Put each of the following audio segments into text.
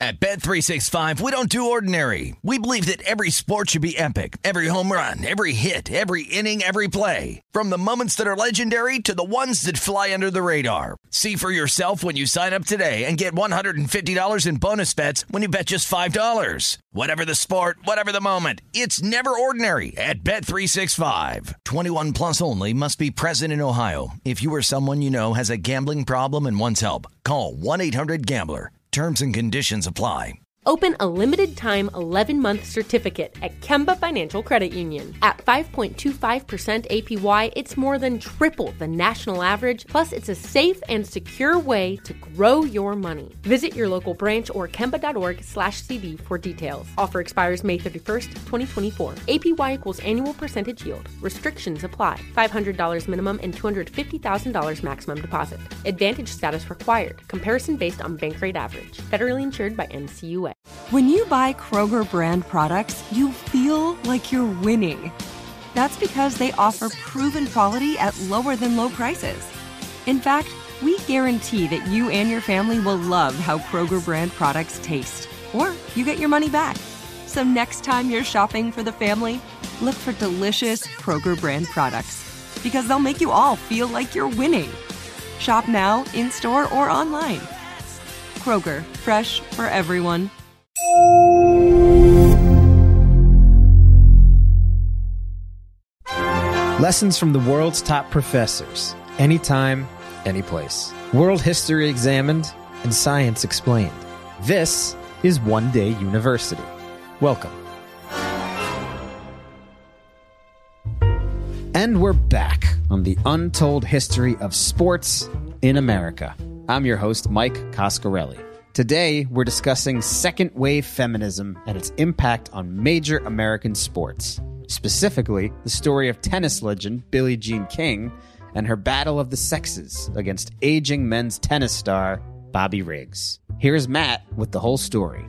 At Bet365, we don't do ordinary. We believe that every sport should be epic. Every home run, every hit, every inning, every play. From the moments that are legendary to the ones that fly under the radar. See for yourself when you sign up today and get $150 in bonus bets when you bet just $5. Whatever the sport, whatever the moment, it's never ordinary at Bet365. 21 plus only. Must be present in Ohio. If you or someone you know has a gambling problem and wants help, call 1-800-GAMBLER. Terms and conditions apply. Open a limited-time 11-month certificate at Kemba Financial Credit Union. At 5.25% APY, it's more than triple the national average, plus it's a safe and secure way to grow your money. Visit your local branch or kemba.org/CD for details. Offer expires May 31st, 2024. APY equals annual percentage yield. Restrictions apply. $500 minimum and $250,000 maximum deposit. Advantage status required. Comparison based on bank rate average. Federally insured by NCUA. When you buy Kroger brand products, you feel like you're winning. That's because they offer proven quality at lower than low prices. In fact, we guarantee that you and your family will love how Kroger brand products taste, or you get your money back. So next time you're shopping for the family, look for delicious Kroger brand products, because they'll make you all feel like you're winning. Shop now, in-store, or online. Kroger, fresh for everyone. Lessons from the world's top professors. Anytime, anyplace. World history examined and science explained. This is One Day University. Welcome. And we're back on the untold history of sports in America. I'm your host, Mike Coscarelli. Today, we're discussing second-wave feminism and its impact on major American sports. Specifically, the story of tennis legend Billie Jean King and her battle of the sexes against aging men's tennis star Bobby Riggs. Here's Matt with the whole story.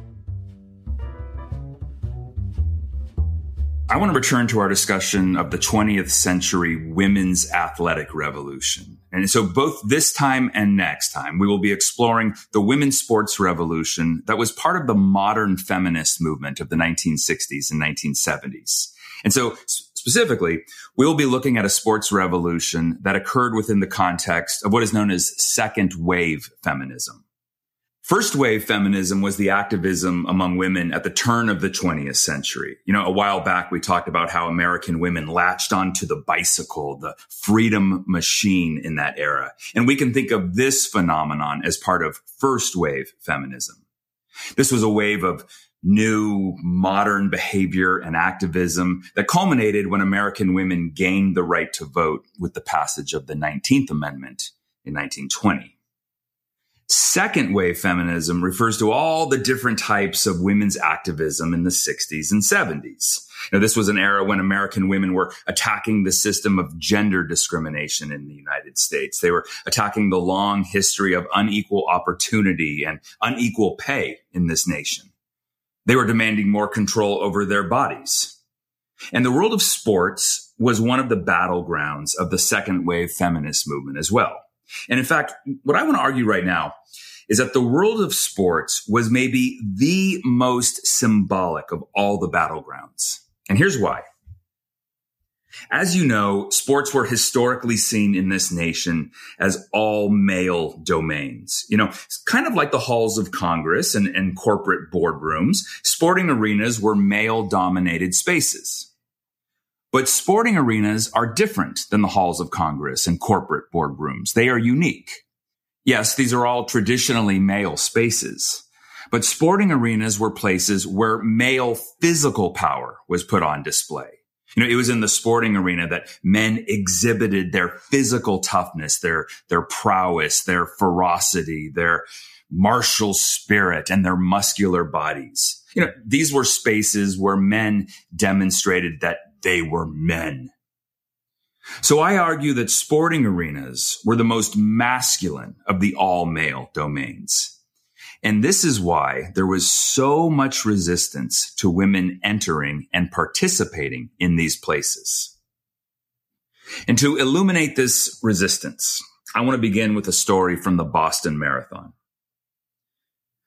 I want to return to our discussion of the 20th century women's athletic revolution. And so both this time and next time, we will be exploring the women's sports revolution that was part of the modern feminist movement of the 1960s and 1970s. And so specifically, we will be looking at a sports revolution that occurred within the context of what is known as second wave feminism. First wave feminism was the activism among women at the turn of the 20th century. You know, a while back, we talked about how American women latched onto the bicycle, the freedom machine in that era. And we can think of this phenomenon as part of first wave feminism. This was a wave of new modern behavior and activism that culminated when American women gained the right to vote with the passage of the 19th Amendment in 1920. Second wave feminism refers to all the different types of women's activism in the 60s and 70s. Now, this was an era when American women were attacking the system of gender discrimination in the United States. They were attacking the long history of unequal opportunity and unequal pay in this nation. They were demanding more control over their bodies. And the world of sports was one of the battlegrounds of the second wave feminist movement as well. And in fact, what I want to argue right now is that the world of sports was maybe the most symbolic of all the battlegrounds. And here's why. As you know, sports were historically seen in this nation as all male domains. You know, it's kind of like the halls of Congress and corporate boardrooms. Sporting arenas were male-dominated spaces. But sporting arenas are different than the halls of Congress and corporate boardrooms. They are unique. Yes, these are all traditionally male spaces, but sporting arenas were places where male physical power was put on display. You know, it was in the sporting arena that men exhibited their physical toughness, their prowess, their ferocity, their martial spirit, and their muscular bodies. You know, these were spaces where men demonstrated that they were men. So I argue that sporting arenas were the most masculine of the all-male domains. And this is why there was so much resistance to women entering and participating in these places. And to illuminate this resistance, I want to begin with a story from the Boston Marathon.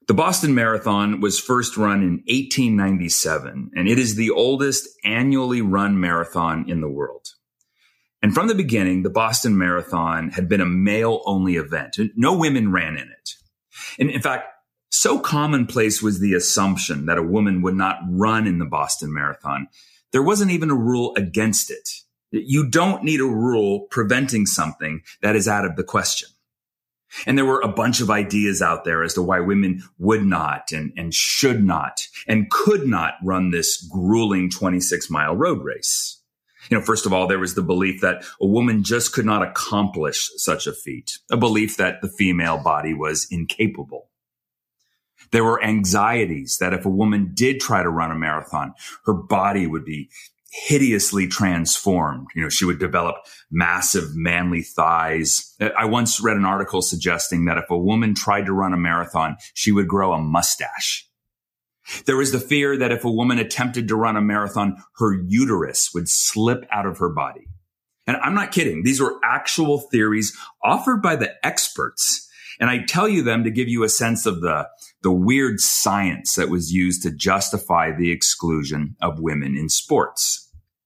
The Boston Marathon was first run in 1897, and it is the oldest annually run marathon in the world. And from the beginning, the Boston Marathon had been a male-only event. No women ran in it. And in fact, so commonplace was the assumption that a woman would not run in the Boston Marathon, there wasn't even a rule against it. You don't need a rule preventing something that is out of the question. And there were a bunch of ideas out there as to why women would not and should not and could not run this grueling 26-mile road race. First of all, there was the belief that a woman just could not accomplish such a feat, a belief that the female body was incapable. There were anxieties that if a woman did try to run a marathon, her body would be hideously transformed. She would develop massive manly thighs. I once read an article suggesting that if a woman tried to run a marathon, she would grow a mustache. There was the fear that if a woman attempted to run a marathon, her uterus would slip out of her body. And I'm not kidding. These were actual theories offered by the experts. And I tell you them to give you a sense of the weird science that was used to justify the exclusion of women in sports.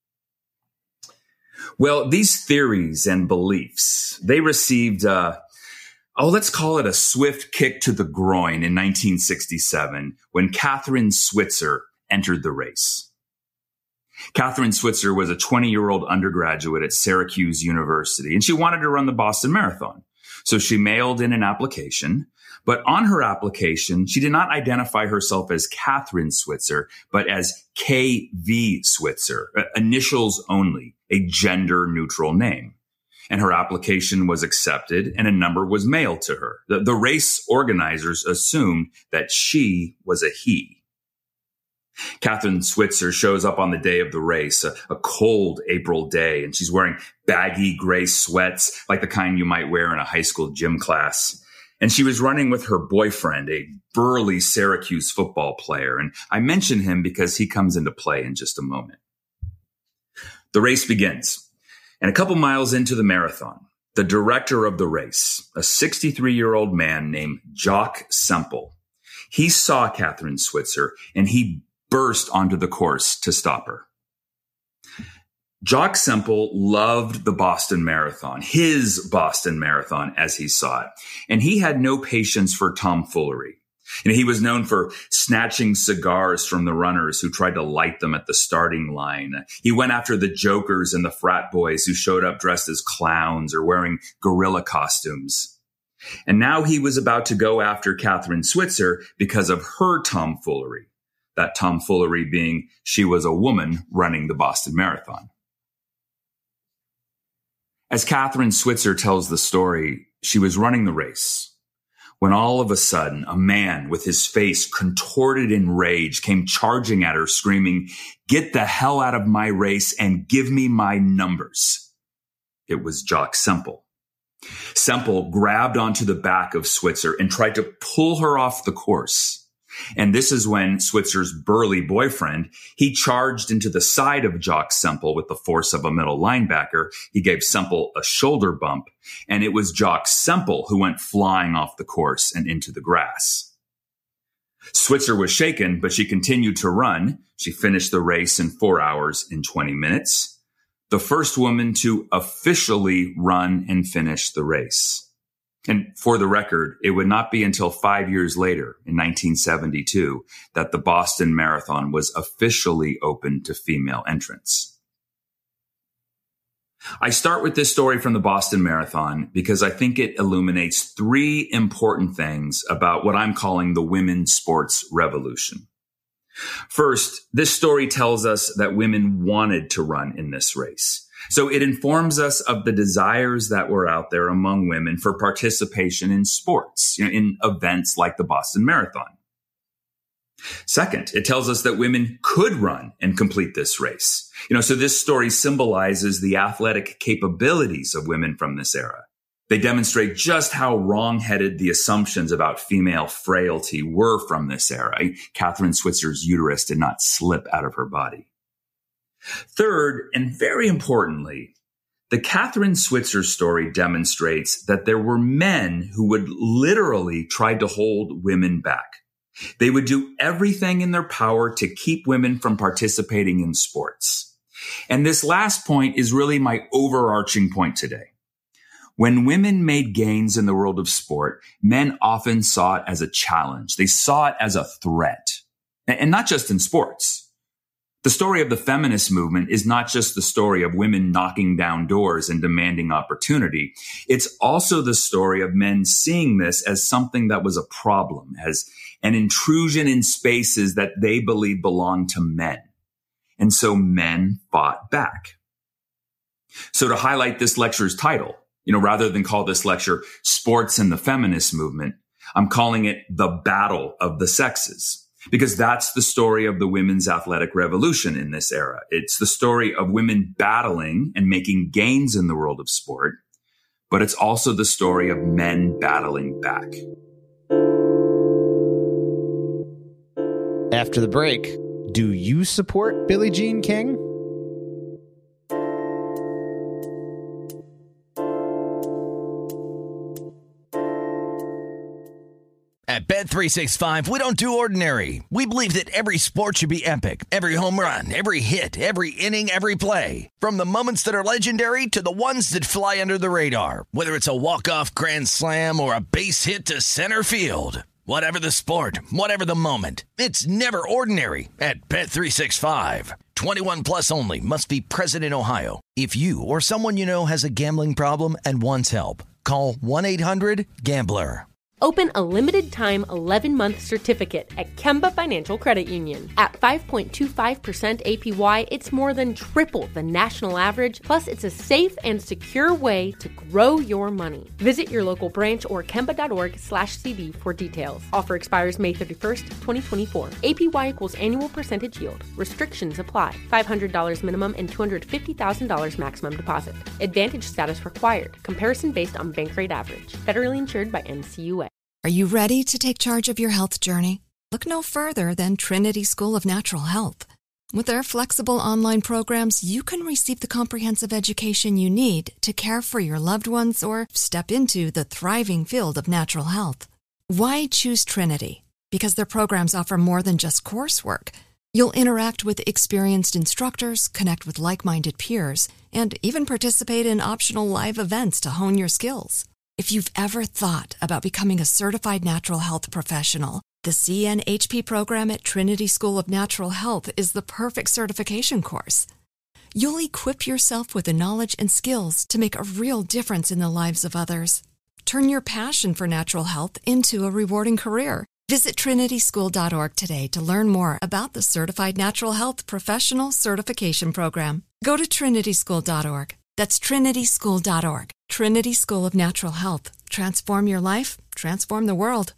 Well, these theories and beliefs, they received, let's call it a swift kick to the groin in 1967 when Kathrine Switzer entered the race. Kathrine Switzer was a 20-year-old undergraduate at Syracuse University, and she wanted to run the Boston Marathon. So she mailed in an application, but on her application, she did not identify herself as Kathrine Switzer, but as K.V. Switzer, initials only, a gender-neutral name. And her application was accepted and a number was mailed to her. The race organizers assumed that she was a he. Kathrine Switzer shows up on the day of the race, a cold April day, and she's wearing baggy gray sweats like the kind you might wear in a high school gym class. And she was running with her boyfriend, a burly Syracuse football player. And I mention him because he comes into play in just a moment. The race begins. And a couple miles into the marathon, the director of the race, a 63-year-old man named Jock Semple, he saw Kathrine Switzer and he burst onto the course to stop her. Jock Semple loved the Boston Marathon, his Boston Marathon as he saw it, and he had no patience for tomfoolery. He was known for snatching cigars from the runners who tried to light them at the starting line. He went after the jokers and the frat boys who showed up dressed as clowns or wearing gorilla costumes. And now he was about to go after Kathrine Switzer because of her tomfoolery. That tomfoolery being she was a woman running the Boston Marathon. As Kathrine Switzer tells the story, she was running the race when all of a sudden a man with his face contorted in rage came charging at her screaming, "Get the hell out of my race and give me my numbers." It was Jock Semple. Semple grabbed onto the back of Switzer and tried to pull her off the course. And this is when Switzer's burly boyfriend, he charged into the side of Jock Semple with the force of a middle linebacker. He gave Semple a shoulder bump, and it was Jock Semple who went flying off the course and into the grass. Switzer was shaken, but she continued to run. She finished the race in 4 hours and 20 minutes. The first woman to officially run and finish the race. And for the record, it would not be until 5 years later, in 1972, that the Boston Marathon was officially open to female entrants. I start with this story from the Boston Marathon because I think it illuminates three important things about what I'm calling the women's sports revolution. First, this story tells us that women wanted to run in this race. So it informs us of the desires that were out there among women for participation in sports, in events like the Boston Marathon. Second, it tells us that women could run and complete this race. So this story symbolizes the athletic capabilities of women from this era. They demonstrate just how wrong-headed the assumptions about female frailty were from this era. Kathrine Switzer's uterus did not slip out of her body. Third, and very importantly, the Kathrine Switzer story demonstrates that there were men who would literally try to hold women back. They would do everything in their power to keep women from participating in sports. And this last point is really my overarching point today. When women made gains in the world of sport, men often saw it as a challenge. They saw it as a threat. And not just in sports. The story of the feminist movement is not just the story of women knocking down doors and demanding opportunity. It's also the story of men seeing this as something that was a problem, as an intrusion in spaces that they believed belonged to men. And so men fought back. So to highlight this lecture's title, rather than call this lecture Sports and the Feminist Movement, I'm calling it The Battle of the Sexes, because that's the story of the women's athletic revolution in this era. It's the story of women battling and making gains in the world of sport, but it's also the story of men battling back. After the break, do you support Billie Jean King? At Bet365, we don't do ordinary. We believe that every sport should be epic. Every home run, every hit, every inning, every play. From the moments that are legendary to the ones that fly under the radar. Whether it's a walk-off grand slam or a base hit to center field. Whatever the sport, whatever the moment. It's never ordinary at Bet365. 21 plus only. Must be present in Ohio. If you or someone you know has a gambling problem and wants help, call 1-800-GAMBLER. Open a limited-time 11-month certificate at Kemba Financial Credit Union. At 5.25% APY, it's more than triple the national average, plus it's a safe and secure way to grow your money. Visit your local branch or kemba.org/cd for details. Offer expires May 31st, 2024. APY equals annual percentage yield. Restrictions apply. $500 minimum and $250,000 maximum deposit. Advantage status required. Comparison based on bank rate average. Federally insured by NCUA. Are you ready to take charge of your health journey? Look no further than Trinity School of Natural Health. With their flexible online programs, you can receive the comprehensive education you need to care for your loved ones or step into the thriving field of natural health. Why choose Trinity? Because their programs offer more than just coursework. You'll interact with experienced instructors, connect with like-minded peers, and even participate in optional live events to hone your skills. If you've ever thought about becoming a certified natural health professional, the CNHP program at Trinity School of Natural Health is the perfect certification course. You'll equip yourself with the knowledge and skills to make a real difference in the lives of others. Turn your passion for natural health into a rewarding career. Visit trinityschool.org today to learn more about the Certified Natural Health Professional Certification Program. Go to trinityschool.org. That's trinityschool.org. Trinity School of Natural Health. Transform your life, transform the world.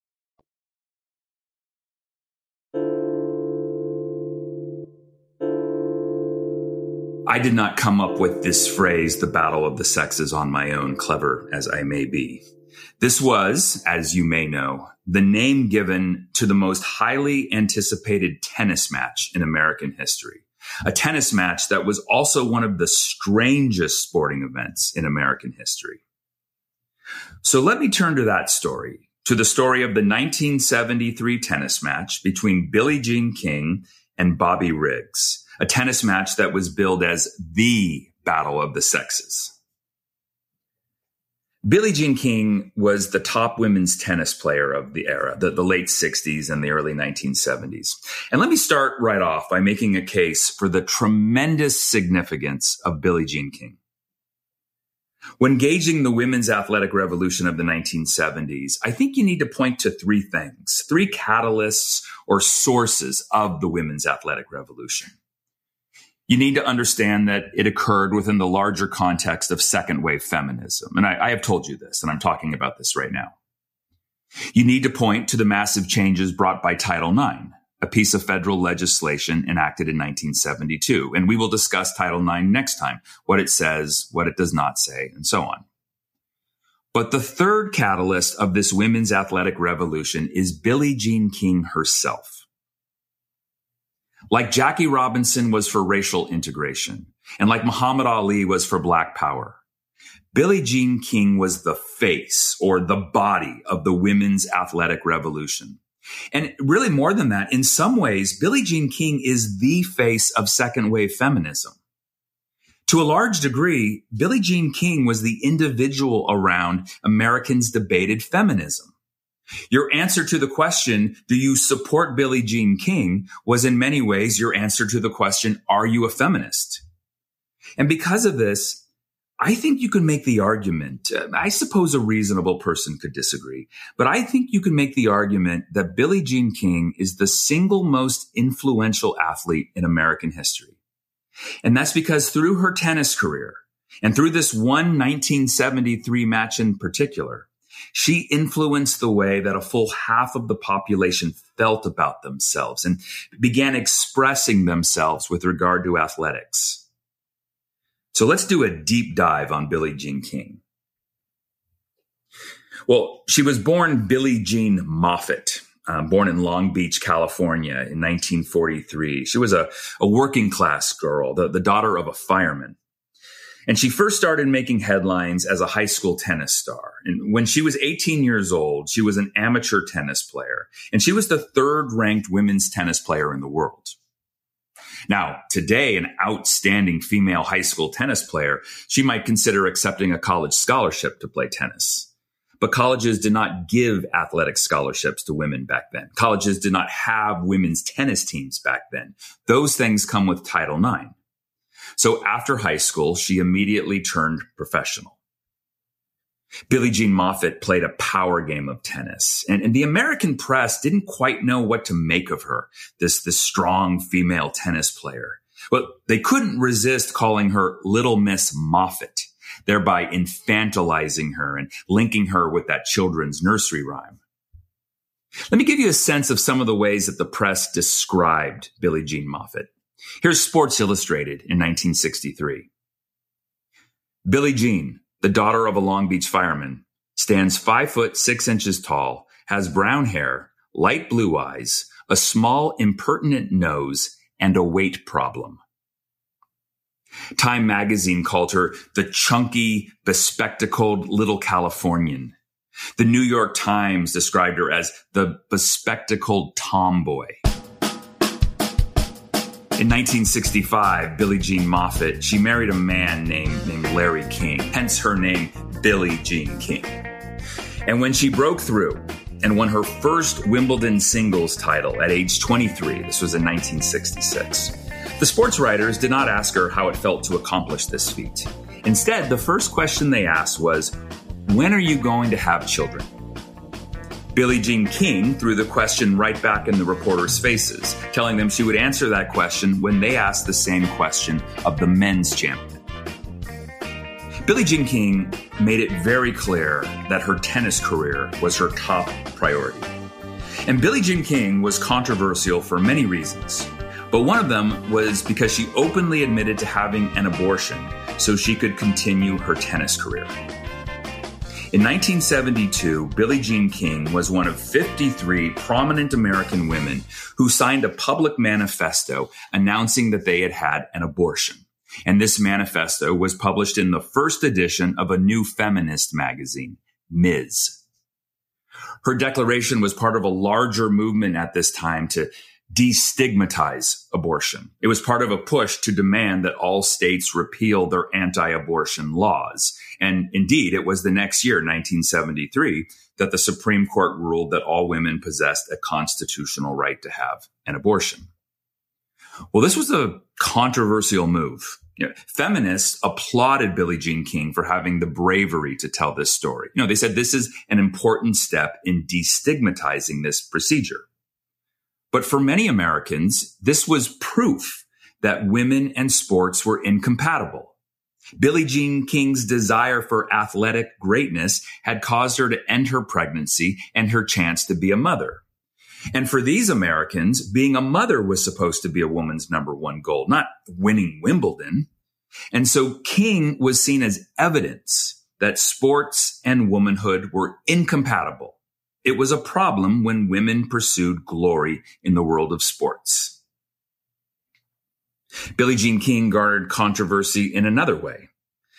I did not come up with this phrase, the battle of the sexes, on my own, clever as I may be. This was, as you may know, the name given to the most highly anticipated tennis match in American history. A tennis match that was also one of the strangest sporting events in American history. So let me turn to that story, to the story of the 1973 tennis match between Billie Jean King and Bobby Riggs, a tennis match that was billed as the battle of the sexes. Billie Jean King was the top women's tennis player of the era, the late 60s and the early 1970s. And let me start right off by making a case for the tremendous significance of Billie Jean King. When gauging the women's athletic revolution of the 1970s, I think you need to point to three things, three catalysts or sources of the women's athletic revolution. You need to understand that it occurred within the larger context of second wave feminism. And I have told you this, and I'm talking about this right now. You need to point to the massive changes brought by Title IX, a piece of federal legislation enacted in 1972. And we will discuss Title IX next time, what it says, what it does not say, and so on. But the third catalyst of this women's athletic revolution is Billie Jean King herself. Like Jackie Robinson was for racial integration, and like Muhammad Ali was for Black power, Billie Jean King was the face or the body of the women's athletic revolution. And really more than that, in some ways, Billie Jean King is the face of second wave feminism. To a large degree, Billie Jean King was the individual around Americans debated feminism. Your answer to the question, do you support Billie Jean King, was in many ways your answer to the question, are you a feminist? And because of this, I think you can make the argument, I suppose a reasonable person could disagree, but I think you can make the argument that Billie Jean King is the single most influential athlete in American history. And that's because through her tennis career and through this one 1973 match in particular, she influenced the way that a full half of the population felt about themselves and began expressing themselves with regard to athletics. So let's do a deep dive on Billie Jean King. Well, she was born Billie Jean Moffitt, born in Long Beach, California in 1943. She was a working class girl, the daughter of a fireman. And she first started making headlines as a high school tennis star. And when she was 18 years old, she was an amateur tennis player. And she was the third-ranked women's tennis player in the world. Now, today, an outstanding female high school tennis player, she might consider accepting a college scholarship to play tennis. But colleges did not give athletic scholarships to women back then. Colleges did not have women's tennis teams back then. Those things come with Title IX. So after high school, she immediately turned professional. Billie Jean Moffitt played a power game of tennis, and the American press didn't quite know what to make of her, this strong female tennis player. Well, they couldn't resist calling her Little Miss Moffitt, thereby infantilizing her and linking her with that children's nursery rhyme. Let me give you a sense of some of the ways that the press described Billie Jean Moffitt. Here's Sports Illustrated in 1963. Billie Jean, the daughter of a Long Beach fireman, stands 5'6" tall, has brown hair, light blue eyes, a small, impertinent nose, and a weight problem. Time magazine called her the chunky, bespectacled little Californian. The New York Times described her as the bespectacled tomboy. In 1965, Billie Jean Moffitt, she married a man named Larry King, hence her name, Billie Jean King. And when she broke through and won her first Wimbledon singles title at age 23, this was in 1966, the sports writers did not ask her how it felt to accomplish this feat. Instead, the first question they asked was, when are you going to have children? Billie Jean King threw the question right back in the reporters' faces, telling them she would answer that question when they asked the same question of the men's champion. Billie Jean King made it very clear that her tennis career was her top priority. And Billie Jean King was controversial for many reasons, but one of them was because she openly admitted to having an abortion so she could continue her tennis career. In 1972, Billie Jean King was one of 53 prominent American women who signed a public manifesto announcing that they had had an abortion. And this manifesto was published in the first edition of a new feminist magazine, Ms. Her declaration was part of a larger movement at this time to destigmatize abortion. It was part of a push to demand that all states repeal their anti-abortion laws. And indeed, it was the next year, 1973, that the Supreme Court ruled that all women possessed a constitutional right to have an abortion. Well, this was a controversial move. Feminists applauded Billie Jean King for having the bravery to tell this story. They said this is an important step in destigmatizing this procedure. But for many Americans, this was proof that women and sports were incompatible. Billie Jean King's desire for athletic greatness had caused her to end her pregnancy and her chance to be a mother. And for these Americans, being a mother was supposed to be a woman's number one goal, not winning Wimbledon. And so King was seen as evidence that sports and womanhood were incompatible. It was a problem when women pursued glory in the world of sports. Billie Jean King garnered controversy in another way.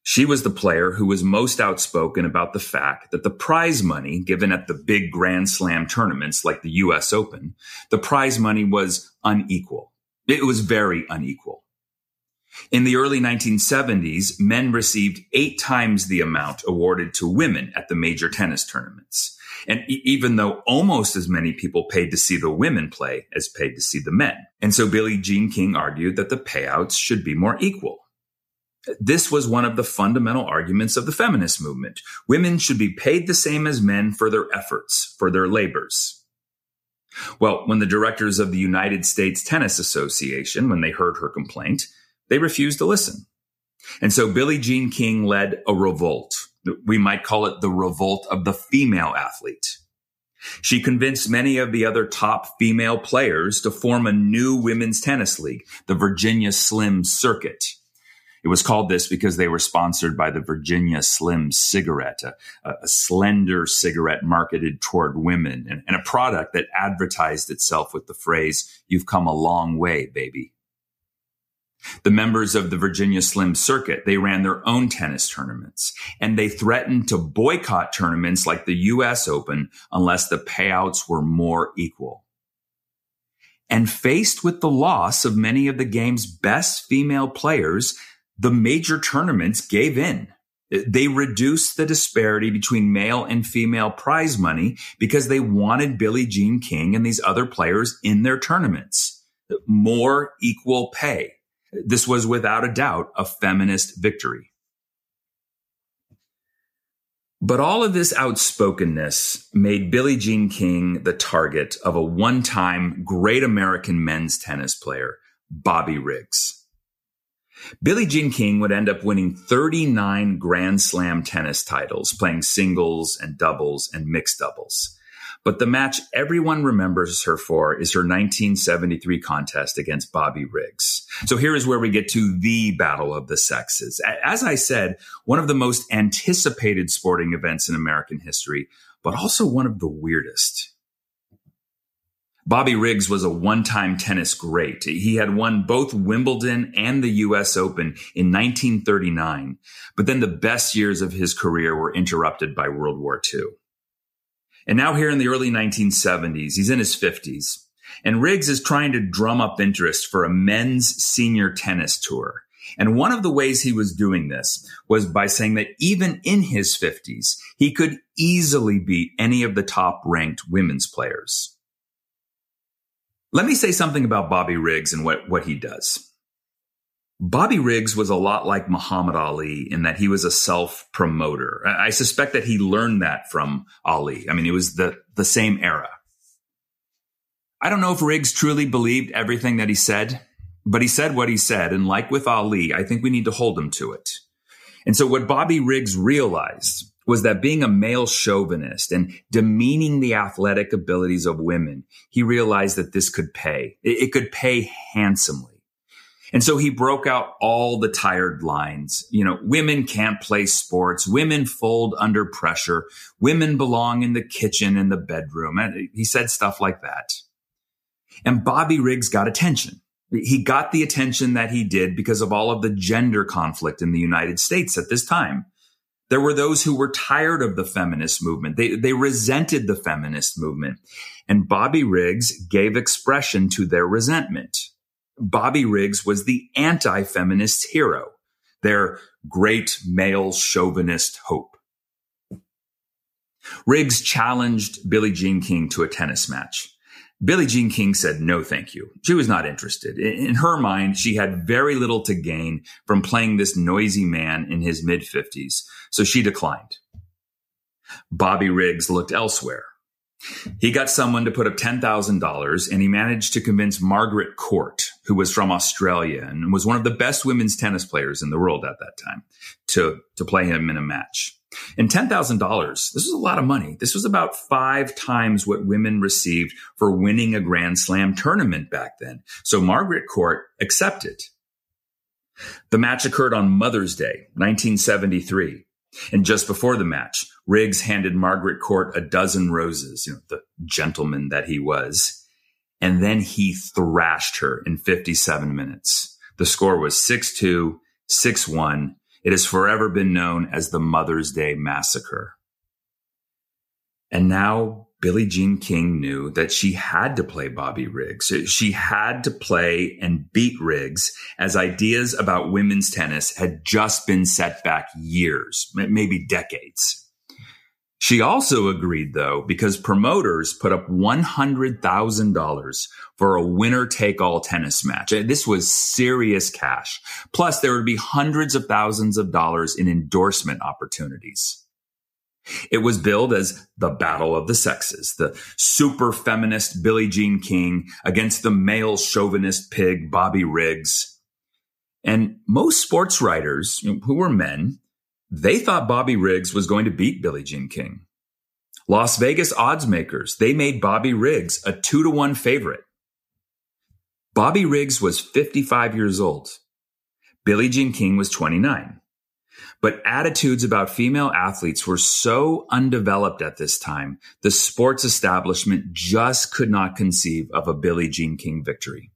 She was the player who was most outspoken about the fact that the prize money given at the big Grand Slam tournaments like the US Open, the prize money was unequal. It was very unequal. In the early 1970s, men received 8 times the amount awarded to women at the major tennis tournaments. And even though almost as many people paid to see the women play as paid to see the men. And so Billie Jean King argued that the payouts should be more equal. This was one of the fundamental arguments of the feminist movement. Women should be paid the same as men for their efforts, for their labors. Well, when the directors of the United States Tennis Association, when they heard her complaint, they refused to listen. And so Billie Jean King led a revolt. We might call it the revolt of the female athlete. She convinced many of the other top female players to form a new women's tennis league, the Virginia Slim Circuit. It was called this because they were sponsored by the Virginia Slim cigarette, a slender cigarette marketed toward women, and a product that advertised itself with the phrase, "You've come a long way, baby." The members of the Virginia Slim Circuit, they ran their own tennis tournaments, and they threatened to boycott tournaments like the US Open unless the payouts were more equal. And faced with the loss of many of the game's best female players, the major tournaments gave in. They reduced the disparity between male and female prize money because they wanted Billie Jean King and these other players in their tournaments. More equal pay. This was without a doubt a feminist victory. But all of this outspokenness made Billie Jean King the target of a one-time great American men's tennis player, Bobby Riggs. Billie Jean King would end up winning 39 Grand Slam tennis titles, playing singles and doubles and mixed doubles. But the match everyone remembers her for is her 1973 contest against Bobby Riggs. So here is where we get to the battle of the sexes. As I said, one of the most anticipated sporting events in American history, but also one of the weirdest. Bobby Riggs was a one-time tennis great. He had won both Wimbledon and the US Open in 1939, but then the best years of his career were interrupted by World War II. And now here in the early 1970s, he's in his 50s, and Riggs is trying to drum up interest for a men's senior tennis tour. And one of the ways he was doing this was by saying that even in his 50s, he could easily beat any of the top-ranked women's players. Let me say something about Bobby Riggs and what he does. Bobby Riggs was a lot like Muhammad Ali in that he was a self-promoter. I suspect that he learned that from Ali. I mean, it was the same era. I don't know if Riggs truly believed everything that he said, but he said what he said. And like with Ali, I think we need to hold him to it. And so what Bobby Riggs realized was that being a male chauvinist and demeaning the athletic abilities of women, he realized that this could pay. It could pay handsomely. And so he broke out all the tired lines. You know, women can't play sports. Women fold under pressure. Women belong in the kitchen and the bedroom. And he said stuff like that. And Bobby Riggs got attention. He got the attention that he did because of all of the gender conflict in the United States at this time. There were those who were tired of the feminist movement. They resented the feminist movement. And Bobby Riggs gave expression to their resentment. Bobby Riggs was the anti-feminist hero, their great male chauvinist hope. Riggs challenged Billie Jean King to a tennis match. Billie Jean King said no, thank you. She was not interested. In her mind, she had very little to gain from playing this noisy man in his mid-50s, so she declined. Bobby Riggs looked elsewhere. He got someone to put up $10,000, and he managed to convince Margaret Court, who was from Australia and was one of the best women's tennis players in the world at that time, to play him in a match. And $10,000, this was a lot of money. This was about 5 times what women received for winning a Grand Slam tournament back then. So Margaret Court accepted. The match occurred on Mother's Day, 1973. And just before the match, Riggs handed Margaret Court a dozen roses, the gentleman that he was. And then he thrashed her in 57 minutes. The score was 6-2, 6-1. It has forever been known as the Mother's Day Massacre. And now Billie Jean King knew that she had to play Bobby Riggs. She had to play and beat Riggs, as ideas about women's tennis had just been set back years, maybe decades. She also agreed, though, because promoters put up $100,000 for a winner-take-all tennis match. This was serious cash. Plus, there would be hundreds of thousands of dollars in endorsement opportunities. It was billed as the Battle of the Sexes, the super feminist Billie Jean King against the male chauvinist pig Bobby Riggs. And most sports writers, who were men, they thought Bobby Riggs was going to beat Billie Jean King. Las Vegas odds makers, they made Bobby Riggs a 2-1 favorite. Bobby Riggs was 55 years old. Billie Jean King was 29. But attitudes about female athletes were so undeveloped at this time, the sports establishment just could not conceive of a Billie Jean King victory.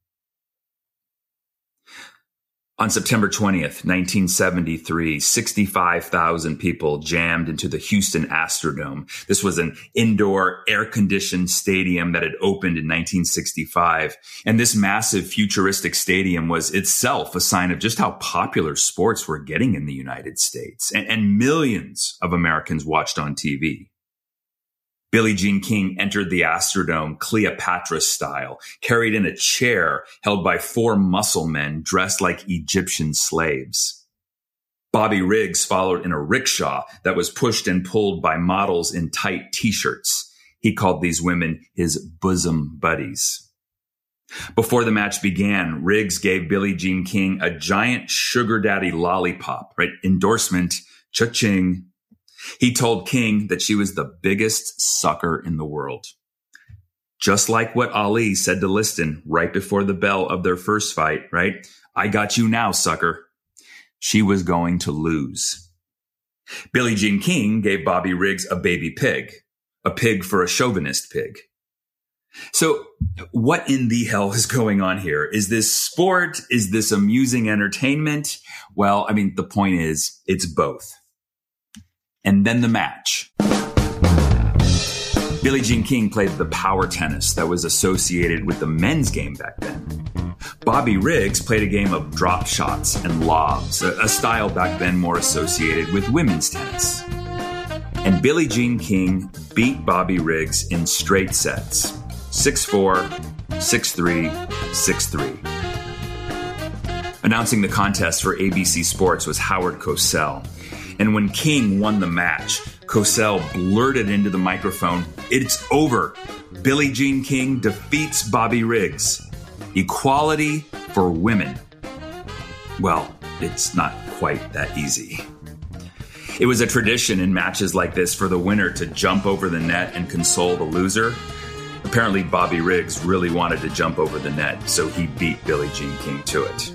On September 20th, 1973, 65,000 people jammed into the Houston Astrodome. This was an indoor, air-conditioned stadium that had opened in 1965. And this massive futuristic stadium was itself a sign of just how popular sports were getting in the United States. And millions of Americans watched on TV. Billie Jean King entered the Astrodome Cleopatra style, carried in a chair held by 4 muscle men dressed like Egyptian slaves. Bobby Riggs followed in a rickshaw that was pushed and pulled by models in tight t-shirts. He called these women his bosom buddies. Before the match began, Riggs gave Billie Jean King a giant sugar daddy lollipop, right? Endorsement, cha-ching. He told King that she was the biggest sucker in the world. Just like what Ali said to Liston right before the bell of their first fight, right? I got you now, sucker. She was going to lose. Billie Jean King gave Bobby Riggs a baby pig, a pig for a chauvinist pig. So what in the hell is going on here? Is this sport? Is this amusing entertainment? Well, I mean, the point is, it's both. And then the match. Billie Jean King played the power tennis that was associated with the men's game back then. Bobby Riggs played a game of drop shots and lobs, a style back then more associated with women's tennis. And Billie Jean King beat Bobby Riggs in straight sets, 6-4, 6-3, 6-3. Announcing the contest for ABC Sports was Howard Cosell. And when King won the match, Cosell blurted into the microphone, "It's over. Billie Jean King defeats Bobby Riggs. Equality for women." Well, it's not quite that easy. It was a tradition in matches like this for the winner to jump over the net and console the loser. Apparently, Bobby Riggs really wanted to jump over the net, so he beat Billie Jean King to it.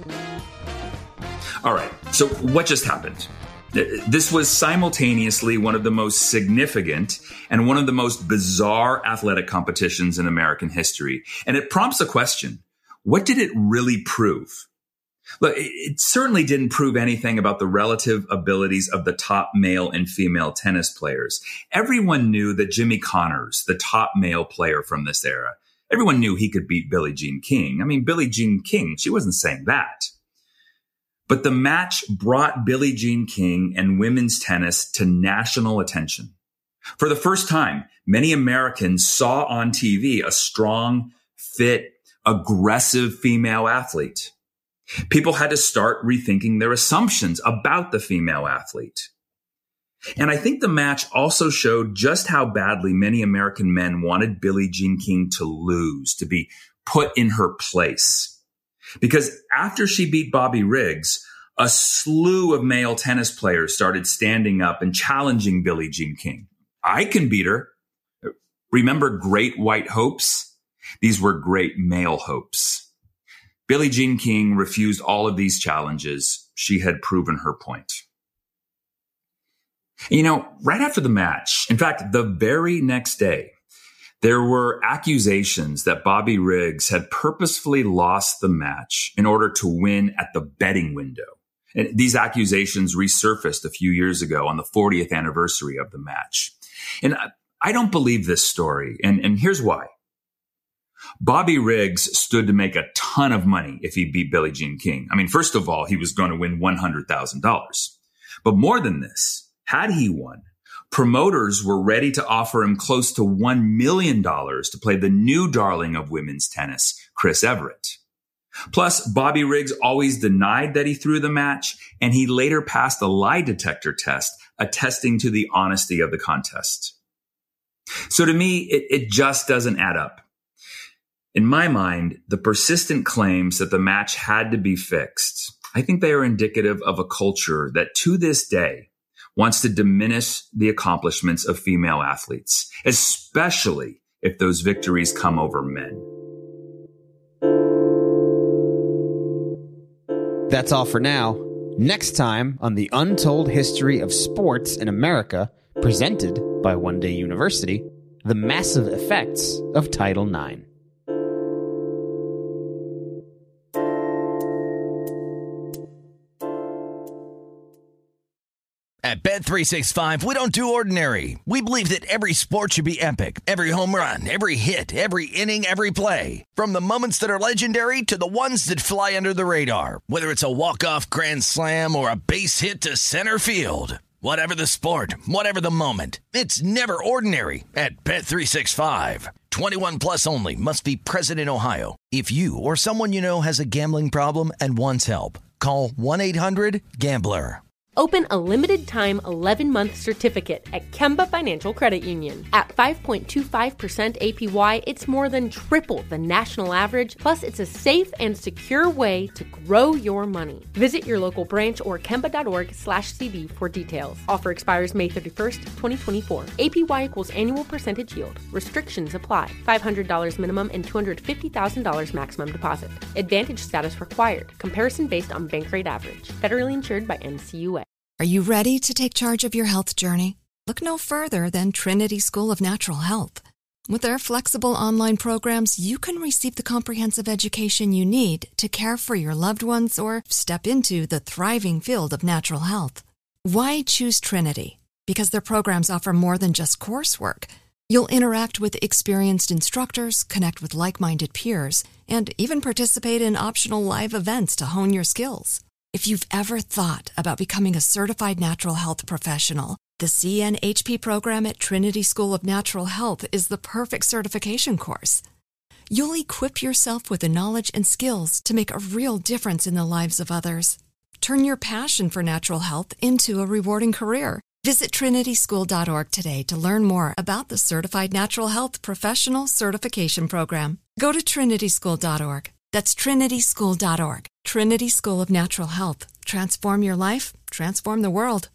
All right, so what just happened? This was simultaneously one of the most significant and one of the most bizarre athletic competitions in American history. And it prompts a question. What did it really prove? Look, it certainly didn't prove anything about the relative abilities of the top male and female tennis players. Everyone knew that Jimmy Connors, the top male player from this era, everyone knew he could beat Billie Jean King. I mean, Billie Jean King, she wasn't saying that. But the match brought Billie Jean King and women's tennis to national attention. For the first time, many Americans saw on TV a strong, fit, aggressive female athlete. People had to start rethinking their assumptions about the female athlete. And I think the match also showed just how badly many American men wanted Billie Jean King to lose, to be put in her place. Because after she beat Bobby Riggs, a slew of male tennis players started standing up and challenging Billie Jean King. I can beat her. Remember Great White Hopes? These were great male hopes. Billie Jean King refused all of these challenges. She had proven her point. You know, right after the match, in fact, the very next day, there were accusations that Bobby Riggs had purposefully lost the match in order to win at the betting window. And these accusations resurfaced a few years ago on the 40th anniversary of the match. And I don't believe this story, and here's why. Bobby Riggs stood to make a ton of money if he beat Billie Jean King. I mean, first of all, he was going to win $100,000. But more than this, had he won, promoters were ready to offer him close to $1 million to play the new darling of women's tennis, Chris Evert. Plus, Bobby Riggs always denied that he threw the match, and he later passed a lie detector test attesting to the honesty of the contest. So to me, it just doesn't add up. In my mind, the persistent claims that the match had to be fixed, I think they are indicative of a culture that to this day wants to diminish the accomplishments of female athletes, especially if those victories come over men. That's all for now. Next time on The Untold History of Sports in America, presented by One Day University, the massive effects of Title IX. At Bet365, we don't do ordinary. We believe that every sport should be epic. Every home run, every hit, every inning, every play. From the moments that are legendary to the ones that fly under the radar. Whether it's a walk-off grand slam or a base hit to center field. Whatever the sport, whatever the moment. It's never ordinary at Bet365. 21 plus only. Must be present in Ohio. If you or someone you know has a gambling problem and wants help, call 1-800-GAMBLER. Open a limited-time 11-month certificate at Kemba Financial Credit Union. At 5.25% APY, it's more than triple the national average, plus it's a safe and secure way to grow your money. Visit your local branch or kemba.org/CD for details. Offer expires May 31st, 2024. APY equals annual percentage yield. Restrictions apply. $500 minimum and $250,000 maximum deposit. Advantage status required. Comparison based on bank rate average. Federally insured by NCUA. Are you ready to take charge of your health journey? Look no further than Trinity School of Natural Health. With their flexible online programs, you can receive the comprehensive education you need to care for your loved ones or step into the thriving field of natural health. Why choose Trinity? Because their programs offer more than just coursework. You'll interact with experienced instructors, connect with like-minded peers, and even participate in optional live events to hone your skills. If you've ever thought about becoming a certified natural health professional, the CNHP program at Trinity School of Natural Health is the perfect certification course. You'll equip yourself with the knowledge and skills to make a real difference in the lives of others. Turn your passion for natural health into a rewarding career. Visit trinityschool.org today to learn more about the Certified Natural Health Professional Certification Program. Go to trinityschool.org. That's trinityschool.org. Trinity School of Natural Health. Transform your life, transform the world.